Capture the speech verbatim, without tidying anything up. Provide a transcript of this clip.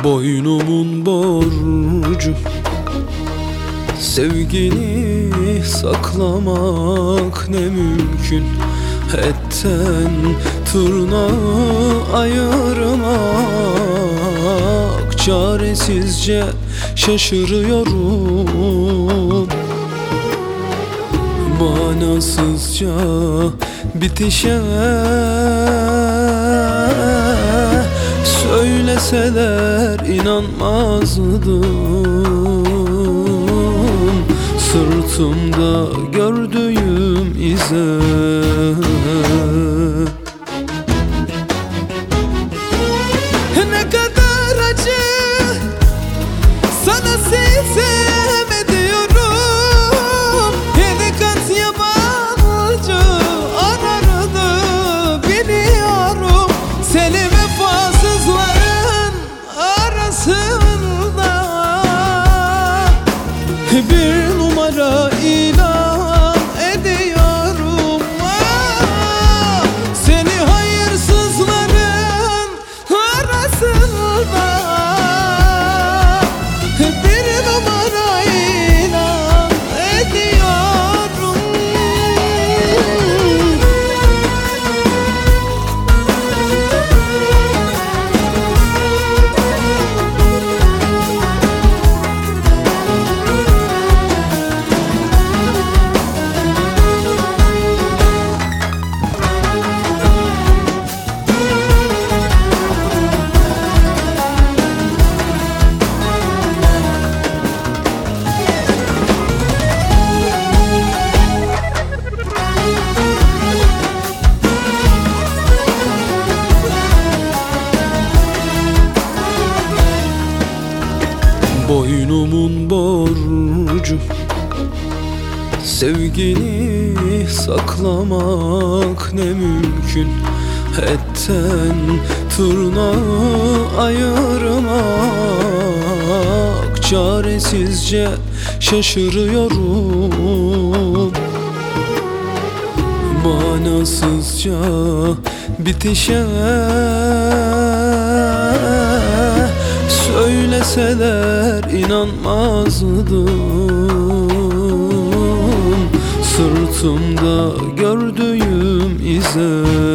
Boynumun borcu, sevgini saklamak ne mümkün. Etten tırnağa ayırmak, çaresizce şaşırıyorum. Manasızca bitişe söyleseler inanmazdım. Sırtımda gördüğüm ize ne kadar acı sana sitem ediyorum. Yedi kat yabancı arardı biliyorum. Seni vefasızların arasında bir numara ilan ediyorum. Ah, seni hayırsızların arasında bir numara ilan ediyorum. Boynumun borcu, sevgini saklamak ne mümkün. Etten tırnağa ayırmak, çaresizce şaşırıyorum. Manasızca bitişe söyleseler inanmazdım. Sırtımda gördüğüm ize